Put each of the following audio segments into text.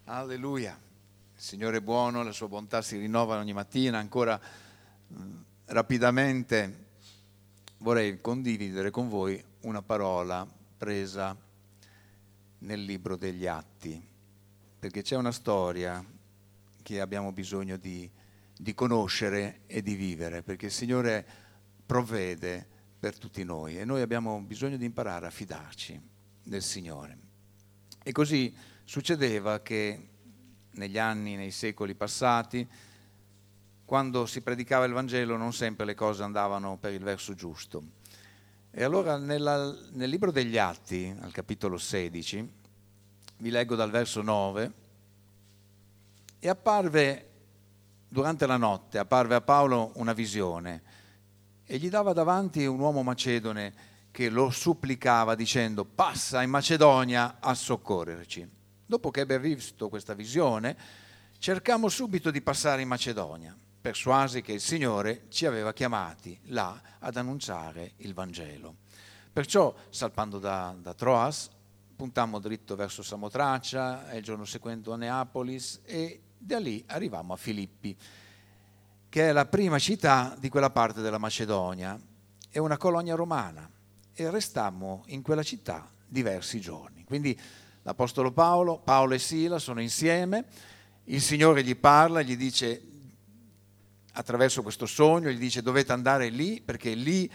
Alleluia. Il Signore è buono, la sua bontà si rinnova ogni mattina. Ancora rapidamente vorrei condividere con voi una parola presa nel libro degli Atti, perché c'è una storia che abbiamo bisogno di conoscere e di vivere, perché il Signore provvede per tutti noi e noi abbiamo bisogno di imparare a fidarci del Signore. E così succedeva che negli anni, nei secoli passati, quando si predicava il Vangelo non sempre le cose andavano per il verso giusto. E allora nel libro degli Atti, al capitolo 16, vi leggo dal verso 9, e durante la notte apparve a Paolo una visione e gli dava davanti un uomo macedone che lo supplicava dicendo: passa in Macedonia a soccorrerci. Dopo che ebbe visto questa visione, cercammo subito di passare in Macedonia, persuasi che il Signore ci aveva chiamati là ad annunciare il Vangelo. Perciò, salpando da Troas, puntammo dritto verso Samotracia e il giorno seguente a Neapolis e da lì arrivammo a Filippi, che è la prima città di quella parte della Macedonia, è una colonia romana, e restammo in quella città diversi giorni. Quindi l'Apostolo Paolo e Sila sono insieme, il Signore gli parla, gli dice attraverso questo sogno, gli dice: dovete andare lì perché lì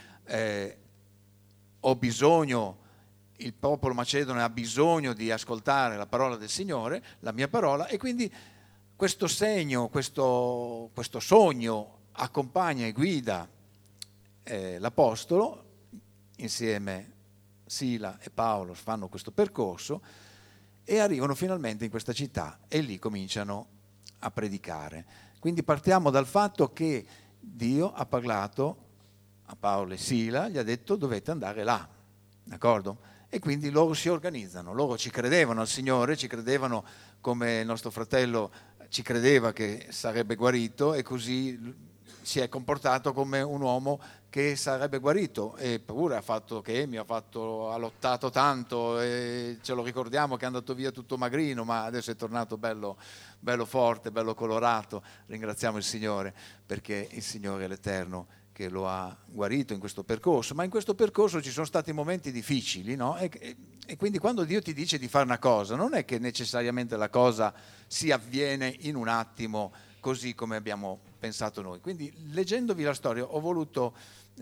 ho bisogno, il popolo macedone ha bisogno di ascoltare la parola del Signore, la mia parola, e quindi questo segno, questo sogno accompagna e guida l'Apostolo. Insieme Sila e Paolo fanno questo percorso e arrivano finalmente in questa città e lì cominciano a predicare. Quindi partiamo dal fatto che Dio ha parlato a Paolo e Sila, gli ha detto: dovete andare là, d'accordo? E quindi loro si organizzano, loro ci credevano al Signore, ci credevano come il nostro fratello ci credeva che sarebbe guarito, e così si è comportato come un uomo che sarebbe guarito, eppure ha lottato tanto, e ce lo ricordiamo che è andato via tutto magrino, ma adesso è tornato bello forte, bello colorato. Ringraziamo il Signore, perché il Signore è l'Eterno che lo ha guarito in questo percorso. Ma in questo percorso ci sono stati momenti difficili, no? E quindi quando Dio ti dice di fare una cosa, non è che necessariamente la cosa si avviene in un attimo così come abbiamo pensato noi. Quindi leggendovi la storia ho voluto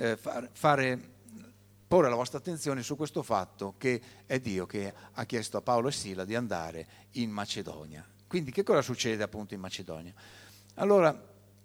porre la vostra attenzione su questo fatto, che è Dio che ha chiesto a Paolo e Sila di andare in Macedonia. Quindi che cosa succede appunto in Macedonia? Allora,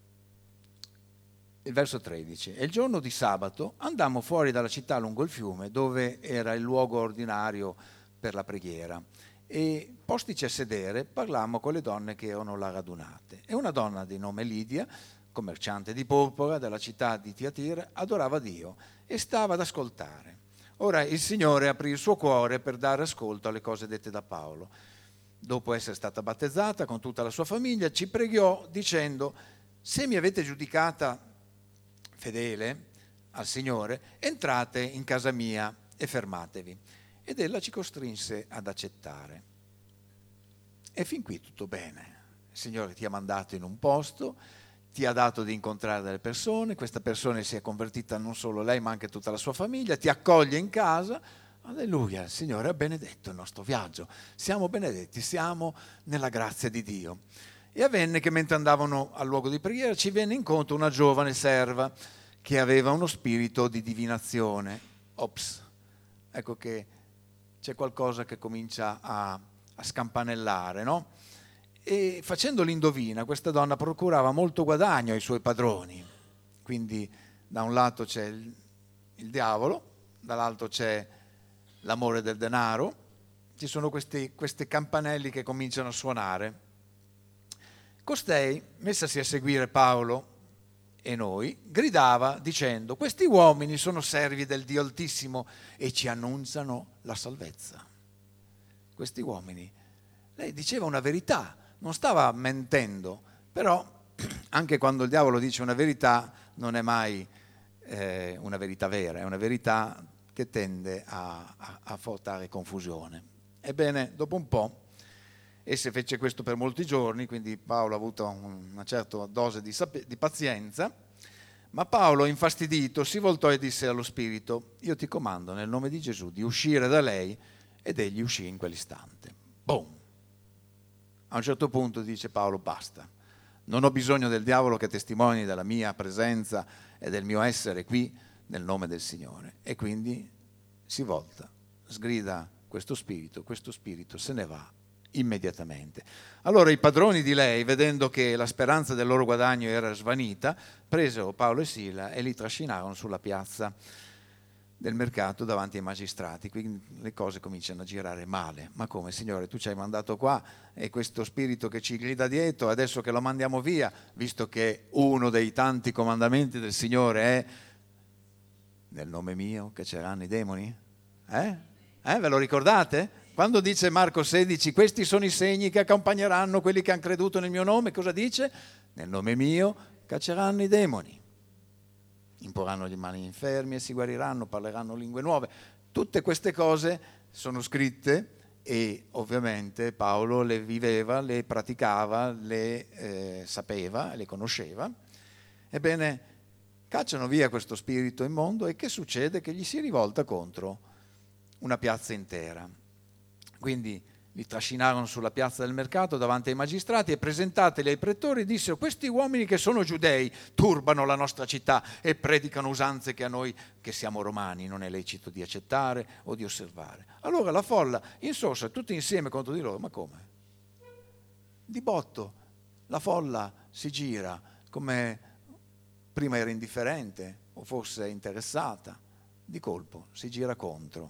il verso 13: e il giorno di sabato andammo fuori dalla città lungo il fiume, dove era il luogo ordinario per la preghiera, e postici a sedere parlammo con le donne che erano là radunate. E una donna di nome Lidia, commerciante di porpora della città di Tiatira, adorava Dio e stava ad ascoltare. Ora il Signore aprì il suo cuore per dare ascolto alle cose dette da Paolo. Dopo essere stata battezzata con tutta la sua famiglia, ci pregò dicendo: se mi avete giudicata fedele al Signore, entrate in casa mia e fermatevi. Ed ella ci costrinse ad accettare. E fin qui tutto bene. Il Signore ti ha mandato in un posto, ti ha dato di incontrare delle persone, questa persona si è convertita, non solo lei ma anche tutta la sua famiglia, ti accoglie in casa. Alleluia, il Signore ha benedetto il nostro viaggio, siamo benedetti, siamo nella grazia di Dio. E avvenne che mentre andavano al luogo di preghiera ci venne incontro una giovane serva che aveva uno spirito di divinazione. Ops, ecco che c'è qualcosa che comincia a scampanellare, no? E facendo l'indovina, questa donna procurava molto guadagno ai suoi padroni. Quindi da un lato c'è il diavolo, dall'altro c'è l'amore del denaro, ci sono questi campanelli che cominciano a suonare. Costei, messasi a seguire Paolo e noi, gridava dicendo: questi uomini sono servi del Dio Altissimo e ci annunciano la salvezza. Questi uomini, lei diceva una verità, non stava mentendo, però anche quando il diavolo dice una verità non è mai una verità vera, è una verità che tende a portare confusione. Ebbene, dopo un po' Esse fece questo per molti giorni, quindi Paolo ha avuto una certa dose di pazienza, ma Paolo, infastidito, si voltò e disse allo spirito: io ti comando nel nome di Gesù di uscire da lei, ed egli uscì in quell'istante. Boom! A un certo punto dice Paolo: basta, non ho bisogno del diavolo che testimoni della mia presenza e del mio essere qui nel nome del Signore. E quindi si volta, sgrida questo spirito se ne va immediatamente. Allora i padroni di lei, vedendo che la speranza del loro guadagno era svanita, presero Paolo e Sila e li trascinarono sulla piazza del mercato davanti ai magistrati. Quindi le cose cominciano a girare male. Ma come, Signore, tu ci hai mandato qua e questo spirito che ci grida dietro, adesso che lo mandiamo via, visto che uno dei tanti comandamenti del Signore è nel nome mio cacceranno i demoni? Ve lo ricordate? Quando dice Marco 16, questi sono i segni che accompagneranno quelli che hanno creduto nel mio nome, cosa dice? Nel nome mio cacceranno i demoni, imporranno le mani agli infermi e si guariranno, parleranno lingue nuove. Tutte queste cose sono scritte e ovviamente Paolo le viveva, le praticava, le sapeva, le conosceva. Ebbene, cacciano via questo spirito immondo e che succede? Che gli si rivolta contro una piazza intera. Quindi li trascinarono sulla piazza del mercato davanti ai magistrati e presentateli ai pretori dissero: questi uomini che sono giudei turbano la nostra città e predicano usanze che a noi che siamo romani non è lecito di accettare o di osservare. Allora la folla insorse tutti insieme contro di loro. Ma come? Di botto la folla si gira, come prima era indifferente o forse interessata, di colpo si gira contro.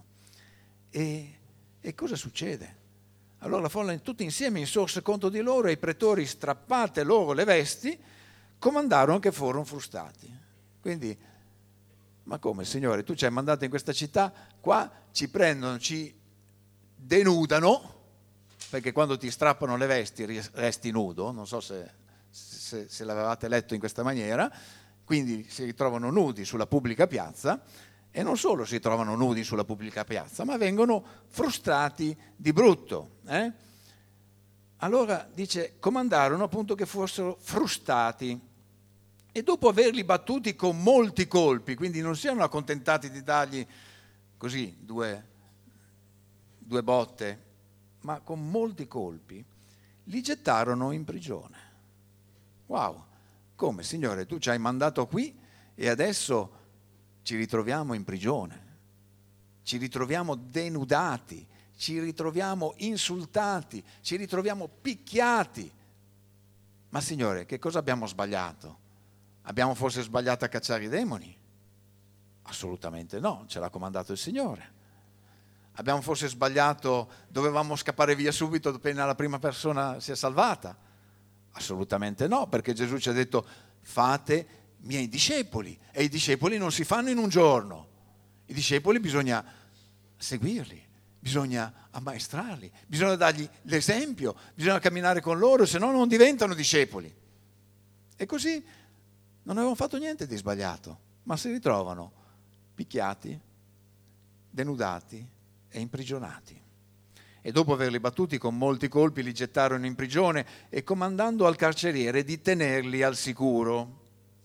E cosa succede? Allora la folla tutti insieme insorse contro di loro e i pretori, strappate loro le vesti, comandarono che furono frustati. Quindi, ma come, Signore, tu ci hai mandato in questa città, qua ci prendono, ci denudano, perché quando ti strappano le vesti resti nudo, non so se l'avevate letto in questa maniera, quindi si ritrovano nudi sulla pubblica piazza. E non solo si trovano nudi sulla pubblica piazza, ma vengono frustrati di brutto. Allora dice, comandarono appunto che fossero frustati e dopo averli battuti con molti colpi, quindi non si erano accontentati di dargli così due botte, ma con molti colpi, li gettarono in prigione. Wow, come, Signore, tu ci hai mandato qui e adesso ci ritroviamo in prigione, ci ritroviamo denudati, ci ritroviamo insultati, ci ritroviamo picchiati. Ma Signore, che cosa abbiamo sbagliato? Abbiamo forse sbagliato a cacciare i demoni? Assolutamente no, ce l'ha comandato il Signore. Abbiamo forse sbagliato, dovevamo scappare via subito appena la prima persona si è salvata? Assolutamente no, perché Gesù ci ha detto: fate miei discepoli, e i discepoli non si fanno in un giorno. I discepoli bisogna seguirli, bisogna ammaestrarli, bisogna dargli l'esempio, bisogna camminare con loro, se no non diventano discepoli. E così non avevano fatto niente di sbagliato, ma si ritrovano picchiati, denudati e imprigionati. E dopo averli battuti con molti colpi li gettarono in prigione e comandando al carceriere di tenerli al sicuro.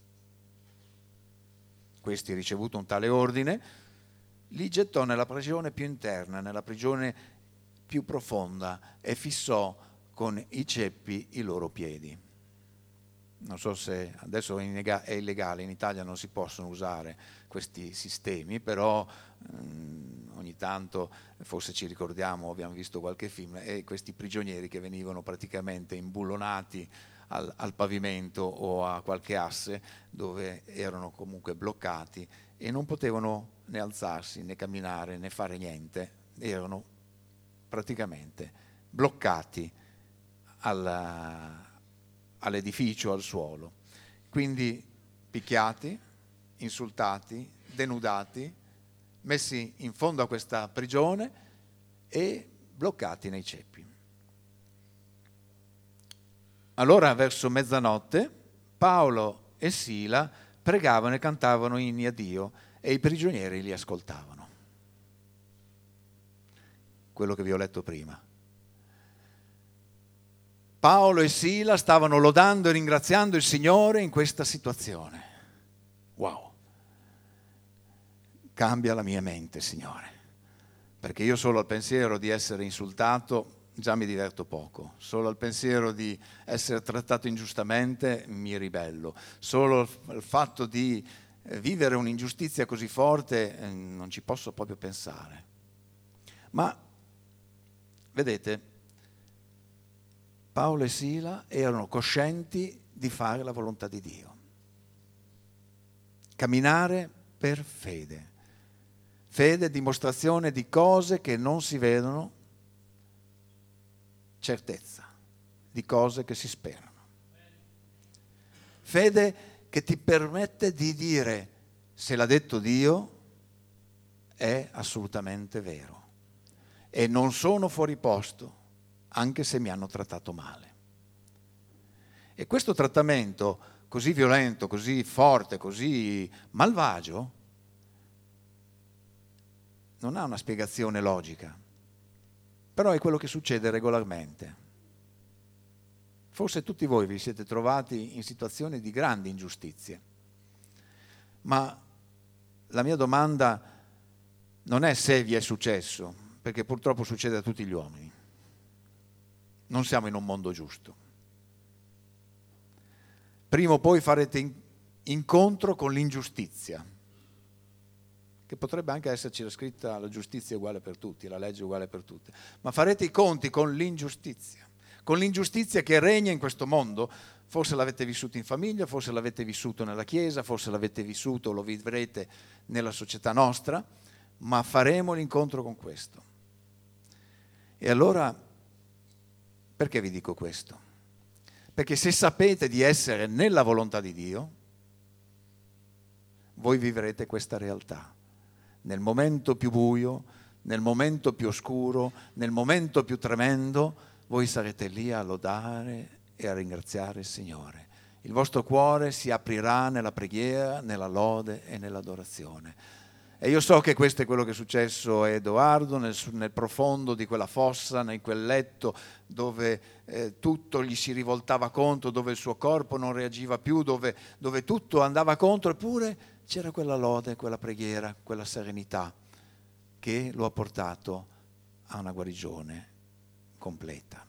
Questi, ricevuto un tale ordine, li gettò nella prigione più interna, nella prigione più profonda, e fissò con i ceppi i loro piedi. Non so se adesso è illegale, in Italia non si possono usare questi sistemi, però ogni tanto forse ci ricordiamo, abbiamo visto qualche film, e questi prigionieri che venivano praticamente imbullonati al pavimento o a qualche asse dove erano comunque bloccati e non potevano né alzarsi né camminare né fare niente, erano praticamente bloccati all'edificio, al suolo. Quindi picchiati, insultati, denudati, messi in fondo a questa prigione e bloccati nei ceppi. Allora verso mezzanotte Paolo e Sila pregavano e cantavano inni a Dio e i prigionieri li ascoltavano. Quello che vi ho letto prima. Paolo e Sila stavano lodando e ringraziando il Signore in questa situazione. Wow! Cambia la mia mente, Signore, perché io solo al pensiero di essere insultato già mi diverto poco, solo al pensiero di essere trattato ingiustamente mi ribello, solo al fatto di vivere un'ingiustizia così forte non ci posso proprio pensare. Ma vedete, Paolo e Sila erano coscienti di fare la volontà di Dio, camminare per fede. Fede è dimostrazione di cose che non si vedono, certezza di cose che si sperano. Fede che ti permette di dire, se l'ha detto Dio, è assolutamente vero. E non sono fuori posto, anche se mi hanno trattato male. E questo trattamento così violento, così forte, così malvagio, non ha una spiegazione logica, però è quello che succede regolarmente. Forse tutti voi vi siete trovati in situazioni di grandi ingiustizie, ma la mia domanda non è se vi è successo, perché purtroppo succede a tutti gli uomini. Non siamo in un mondo giusto. Prima o poi farete incontro con l'ingiustizia, che potrebbe anche esserci scritta la giustizia è uguale per tutti, la legge è uguale per tutti, ma farete i conti con l'ingiustizia che regna in questo mondo. Forse l'avete vissuto in famiglia, forse l'avete vissuto nella Chiesa, forse l'avete vissuto o lo vivrete nella società nostra, ma faremo l'incontro con questo. E allora, perché vi dico questo? Perché se sapete di essere nella volontà di Dio, voi vivrete questa realtà. Nel momento più buio, nel momento più oscuro, nel momento più tremendo, voi sarete lì a lodare e a ringraziare il Signore. Il vostro cuore si aprirà nella preghiera, nella lode e nell'adorazione. E io so che questo è quello che è successo a Edoardo nel profondo di quella fossa, in quel letto dove tutto gli si rivoltava contro, dove il suo corpo non reagiva più, dove tutto andava contro, eppure c'era quella lode, quella preghiera, quella serenità che lo ha portato a una guarigione completa.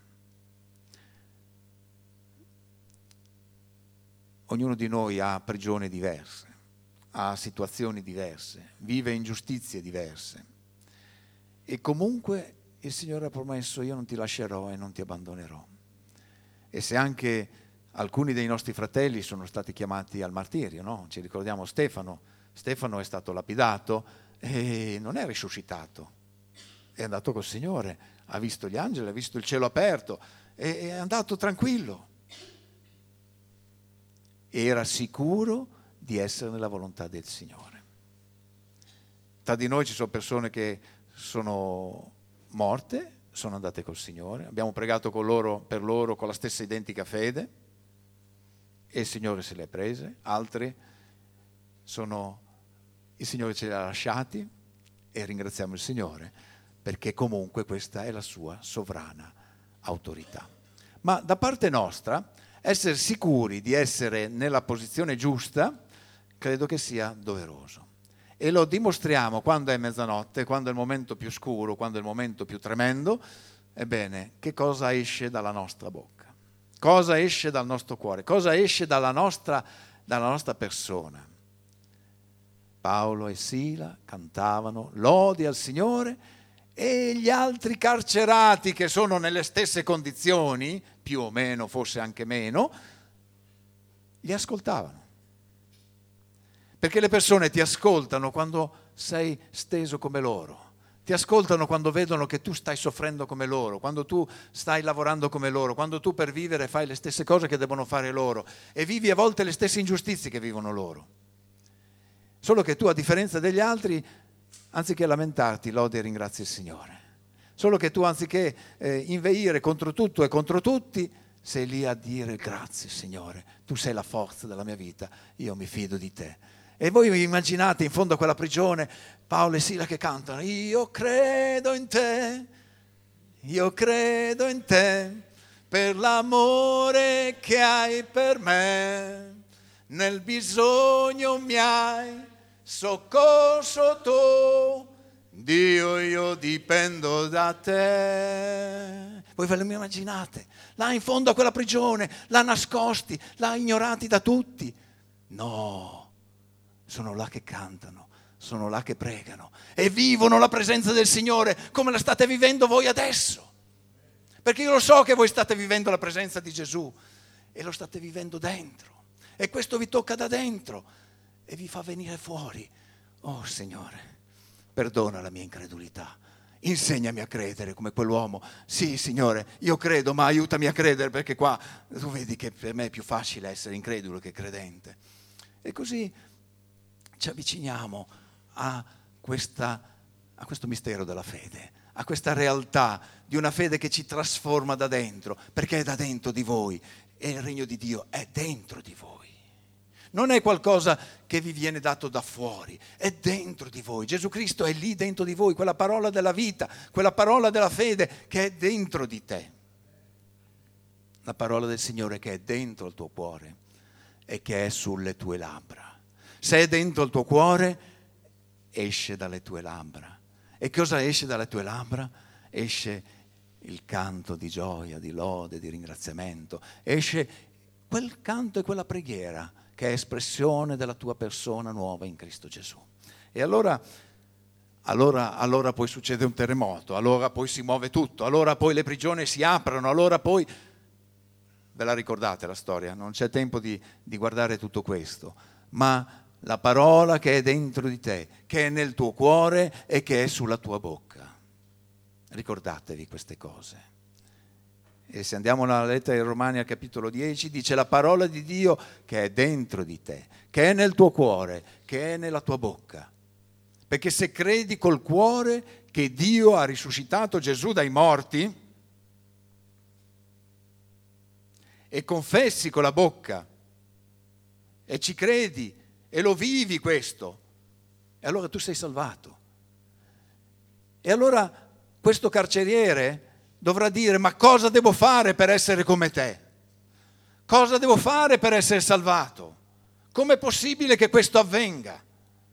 Ognuno di noi ha prigioni diverse, ha situazioni diverse, vive ingiustizie diverse e comunque il Signore ha promesso: io non ti lascerò e non ti abbandonerò. E se anche alcuni dei nostri fratelli sono stati chiamati al martirio, no? Ci ricordiamo Stefano è stato lapidato e non è risuscitato, è andato col Signore, ha visto gli angeli, ha visto il cielo aperto, è andato tranquillo. Era sicuro di essere nella volontà del Signore. Tra di noi ci sono persone che sono morte, sono andate col Signore, abbiamo pregato per loro con la stessa identica fede e il Signore se le ha prese, altri il Signore ce li ha lasciati e ringraziamo il Signore perché comunque questa è la sua sovrana autorità. Ma da parte nostra, essere sicuri di essere nella posizione giusta credo che sia doveroso. E lo dimostriamo quando è mezzanotte, quando è il momento più scuro, quando è il momento più tremendo. Ebbene, che cosa esce dalla nostra bocca? Cosa esce dal nostro cuore? Cosa esce dalla nostra persona? Paolo e Sila cantavano lodi al Signore e gli altri carcerati che sono nelle stesse condizioni, più o meno, forse anche meno, li ascoltavano. Perché le persone ti ascoltano quando sei steso come loro, ti ascoltano quando vedono che tu stai soffrendo come loro, quando tu stai lavorando come loro, quando tu per vivere fai le stesse cose che devono fare loro e vivi a volte le stesse ingiustizie che vivono loro. Solo che tu, a differenza degli altri, anziché lamentarti, lodi e ringrazi il Signore. Solo che tu, anziché inveire contro tutto e contro tutti, sei lì a dire grazie Signore, tu sei la forza della mia vita, io mi fido di te. E voi vi immaginate in fondo a quella prigione Paolo e Sila che cantano io credo in te, per l'amore che hai per me. Nel bisogno mi hai soccorso tu, Dio, io dipendo da te. Voi ve lo immaginate? Là in fondo a quella prigione, l'ha nascosti, l'ha ignorati da tutti. No, sono là che cantano, sono là che pregano e vivono la presenza del Signore come la state vivendo voi adesso. Perché io lo so che voi state vivendo la presenza di Gesù e lo state vivendo dentro. E questo vi tocca da dentro e vi fa venire fuori. Oh Signore, perdona la mia incredulità. Insegnami a credere come quell'uomo. Sì, Signore, io credo, ma aiutami a credere, perché qua tu vedi che per me è più facile essere incredulo che credente. E così ci avviciniamo a questo mistero della fede, a questa realtà di una fede che ci trasforma da dentro, perché è da dentro di voi e il regno di Dio è dentro di voi. Non è qualcosa che vi viene dato da fuori, è dentro di voi. Gesù Cristo è lì dentro di voi, quella parola della vita, quella parola della fede che è dentro di te. La parola del Signore che è dentro il tuo cuore e che è sulle tue labbra. Se è dentro il tuo cuore, esce dalle tue labbra. E cosa esce dalle tue labbra? Esce il canto di gioia, di lode, di ringraziamento. Esce quel canto e quella preghiera che è espressione della tua persona nuova in Cristo Gesù. E allora poi succede un terremoto, allora poi si muove tutto, allora poi le prigioni si aprono, allora poi... Ve la ricordate la storia? Non c'è tempo di guardare tutto questo, ma la parola che è dentro di te, che è nel tuo cuore e che è sulla tua bocca. Ricordatevi queste cose. E se andiamo nella lettera ai Romani al capitolo 10, dice la parola di Dio che è dentro di te, che è nel tuo cuore, che è nella tua bocca. Perché se credi col cuore che Dio ha risuscitato Gesù dai morti e confessi con la bocca e ci credi e lo vivi questo, e allora tu sei salvato. E allora questo carceriere dovrà dire: ma cosa devo fare per essere come te? Cosa devo fare per essere salvato? Com'è possibile che questo avvenga?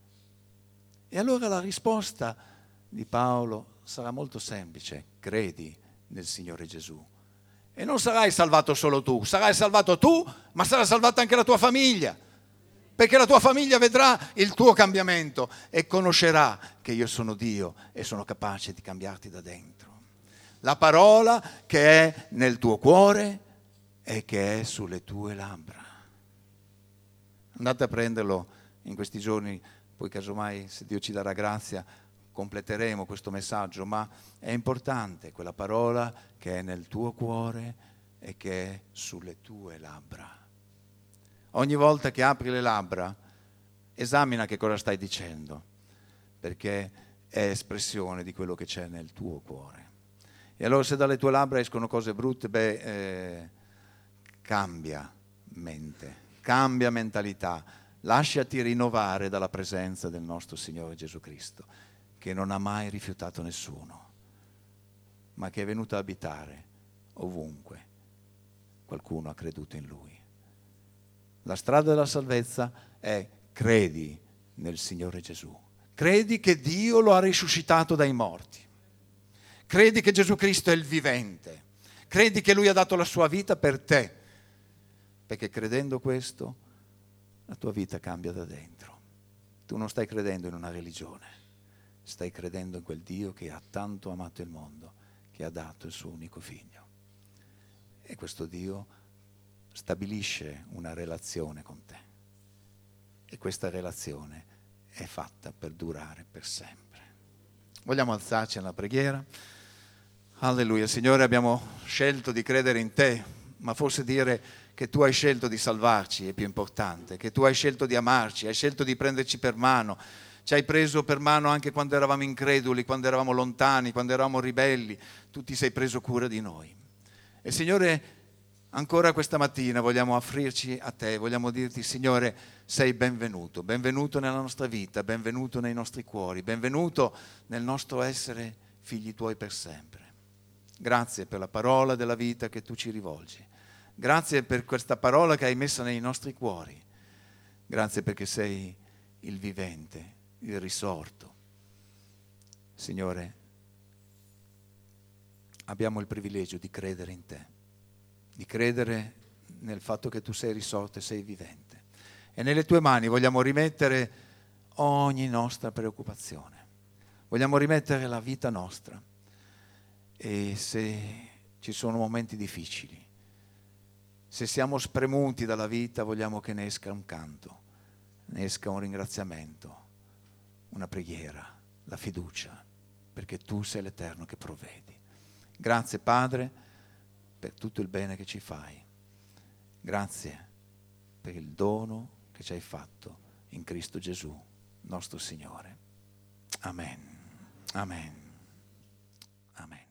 E allora la risposta di Paolo sarà molto semplice: credi nel Signore Gesù. E non sarai salvato solo tu, sarai salvato tu, ma sarà salvata anche la tua famiglia, perché la tua famiglia vedrà il tuo cambiamento e conoscerà che io sono Dio e sono capace di cambiarti da dentro. La parola che è nel tuo cuore e che è sulle tue labbra. Andate a prenderlo in questi giorni, poi casomai, se Dio ci darà grazia, completeremo questo messaggio, ma è importante quella parola che è nel tuo cuore e che è sulle tue labbra. Ogni volta che apri le labbra, esamina che cosa stai dicendo, perché è espressione di quello che c'è nel tuo cuore. E allora se dalle tue labbra escono cose brutte, cambia mente, cambia mentalità, lasciati rinnovare dalla presenza del nostro Signore Gesù Cristo, che non ha mai rifiutato nessuno, ma che è venuto a abitare ovunque qualcuno ha creduto in Lui. La strada della salvezza è: credi nel Signore Gesù, credi che Dio lo ha risuscitato dai morti, credi che Gesù Cristo è il vivente, credi che Lui ha dato la sua vita per te, perché credendo questo la tua vita cambia da dentro. Tu non stai credendo in una religione, stai credendo in quel Dio che ha tanto amato il mondo, che ha dato il suo unico figlio. E questo Dio stabilisce una relazione con te. E questa relazione è fatta per durare per sempre. Vogliamo alzarci alla preghiera? Alleluia. Signore, abbiamo scelto di credere in te, ma forse dire che tu hai scelto di salvarci è più importante, che tu hai scelto di amarci, hai scelto di prenderci per mano. Ci hai preso per mano anche quando eravamo increduli, quando eravamo lontani, quando eravamo ribelli. Tu ti sei preso cura di noi. E Signore, ancora questa mattina vogliamo offrirci a te, vogliamo dirti: Signore, sei benvenuto, benvenuto nella nostra vita, benvenuto nei nostri cuori, benvenuto nel nostro essere figli tuoi per sempre. Grazie per la parola della vita che tu ci rivolgi. Grazie per questa parola che hai messa nei nostri cuori. Grazie perché sei il vivente, il risorto. Signore, abbiamo il privilegio di credere in te, di credere nel fatto che tu sei risorto e sei vivente. E nelle tue mani vogliamo rimettere ogni nostra preoccupazione. Vogliamo rimettere la vita nostra. E se ci sono momenti difficili, se siamo spremuti dalla vita, vogliamo che ne esca un canto, ne esca un ringraziamento, una preghiera, la fiducia, perché tu sei l'Eterno che provvedi. Grazie Padre per tutto il bene che ci fai. Grazie per il dono che ci hai fatto in Cristo Gesù, nostro Signore. Amen. Amen. Amen.